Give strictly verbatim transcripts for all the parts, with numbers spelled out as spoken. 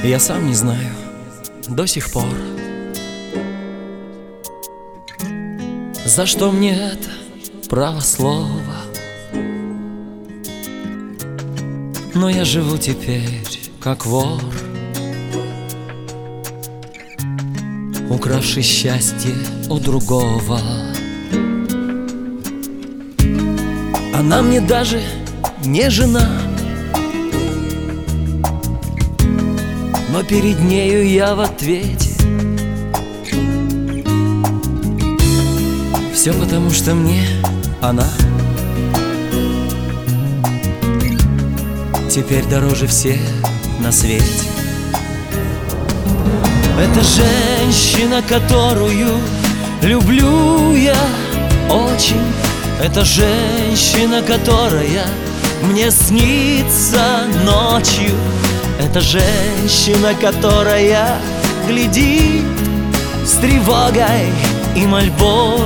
Я сам не знаю до сих пор, за что мне это право слова. Но я живу теперь как вор, укравший счастье у другого. Она мне даже не жена, но перед нею я в ответе. Все потому, что мне она теперь дороже всех на свете. Это женщина, которую люблю я очень. Это женщина, которая мне снится ночью. Это женщина, которая глядит с тревогой и мольбой.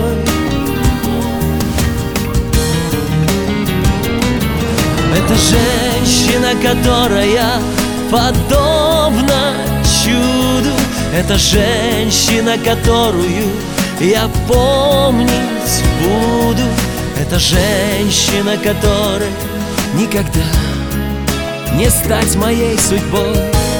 Это женщина, которая подобна чуду. Это женщина, которую я помнить буду. Это женщина, которой никогда не стать моей судьбой.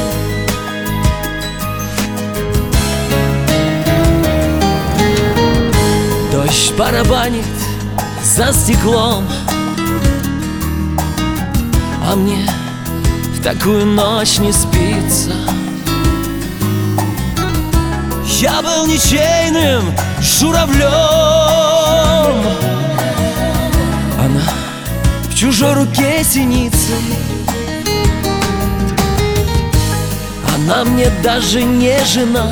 Дождь барабанит за стеклом, а мне в такую ночь не спится. Я был ничейным журавлем, она в чужой руке синицей. Она мне даже не жена,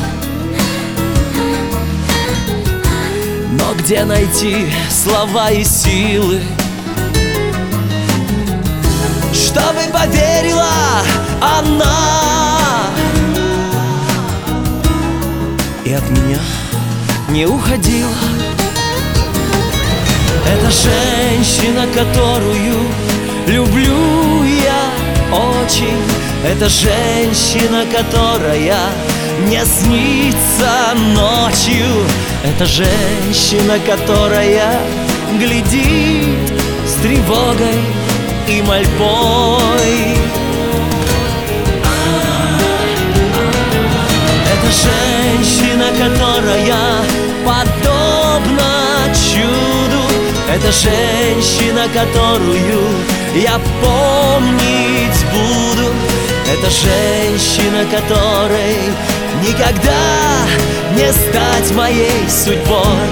но где найти слова и силы, чтобы поверила она и от меня не уходила. Это женщина, которую люблю я очень. Это женщина, которая мне снится ночью. Это женщина, которая глядит с тревогой и мольбой. Это женщина, которая подобна чуду. Это женщина, которую я помнить буду. Это женщина, которой никогда не стать моей судьбой.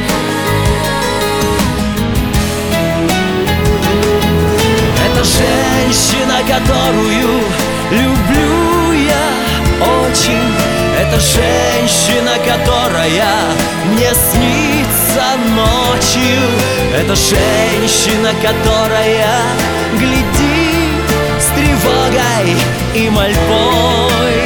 Это женщина, которую люблю я очень. Это женщина, которая мне снится ночью. Это женщина, которая глядит с тревогой и мольбой.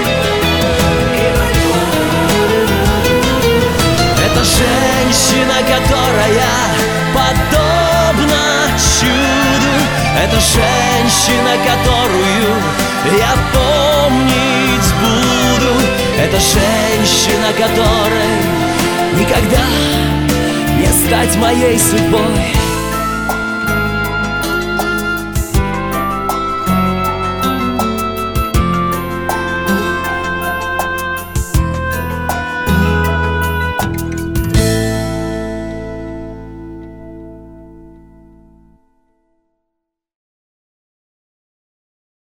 Это женщина, которая подобна чуду. Это женщина, которую я помнить буду. Это женщина, которой никогда не стать моей судьбой.